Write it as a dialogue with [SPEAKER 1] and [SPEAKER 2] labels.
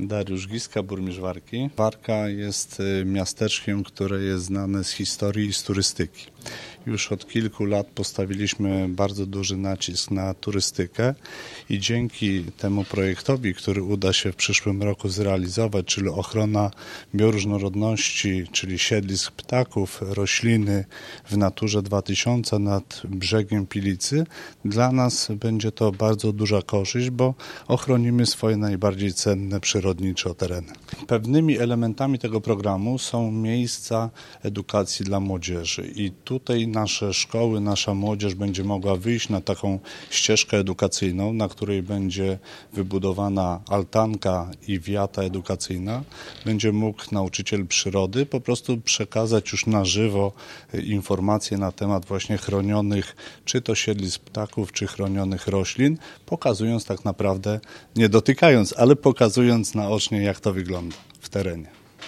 [SPEAKER 1] Dariusz Giska, burmistrz Warki. Warka jest miasteczkiem, które jest znane z historii i z turystyki. Już od kilku lat postawiliśmy bardzo duży nacisk na turystykę i dzięki temu projektowi, który uda się w przyszłym roku zrealizować, czyli ochrona bioróżnorodności, czyli siedlisk ptaków, rośliny w Naturze 2000 nad brzegiem Pilicy, dla nas będzie to bardzo duża korzyść, bo ochronimy swoje najbardziej cenne przyrodniczo tereny. Pewnymi elementami tego programu są miejsca edukacji dla młodzieży i tutaj nasze szkoły, nasza młodzież będzie mogła wyjść na taką ścieżkę edukacyjną, na której będzie wybudowana altanka i wiata edukacyjna. Będzie mógł nauczyciel przyrody po prostu przekazać już na żywo informacje na temat właśnie chronionych, czy to siedlisk ptaków, czy chronionych roślin, pokazując tak naprawdę, nie dotykając, ale pokazując naocznie, jak to wygląda w terenie.